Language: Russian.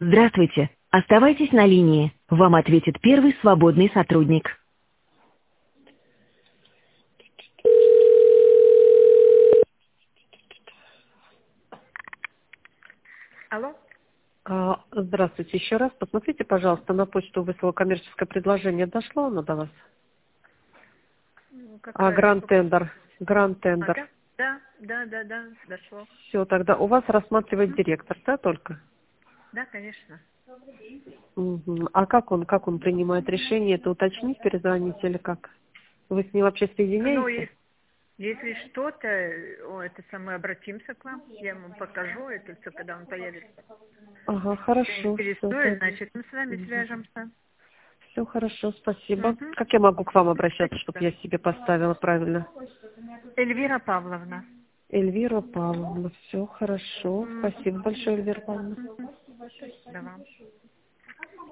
Здравствуйте. Оставайтесь на линии. Вам ответит первый свободный сотрудник. Алло? Здравствуйте еще раз. Посмотрите, пожалуйста, на почту выслало коммерческое предложение. Дошло оно до вас? Гранд Тендер. Гранд Тендер. Да, дошло. Все, тогда у вас рассматривает директор, да, только? Да, конечно. Мгм. А как он принимает решение? Это уточнить, перезвонить или как? Вы с ним вообще Ну, соединяете? если что-то, мы обратимся к вам, я ему покажу это все, когда он появится. Ага, Если хорошо, все интересует, тогда. значит, мы с вами свяжемся. Все хорошо, спасибо. Угу. Как я могу к вам обращаться, чтобы Спасибо. я себе поставила правильно? Эльвира Павловна. Эльвира Павловна. Все хорошо. Мгм. Спасибо большое, Эльвира Павловна. Мгм. Да вам.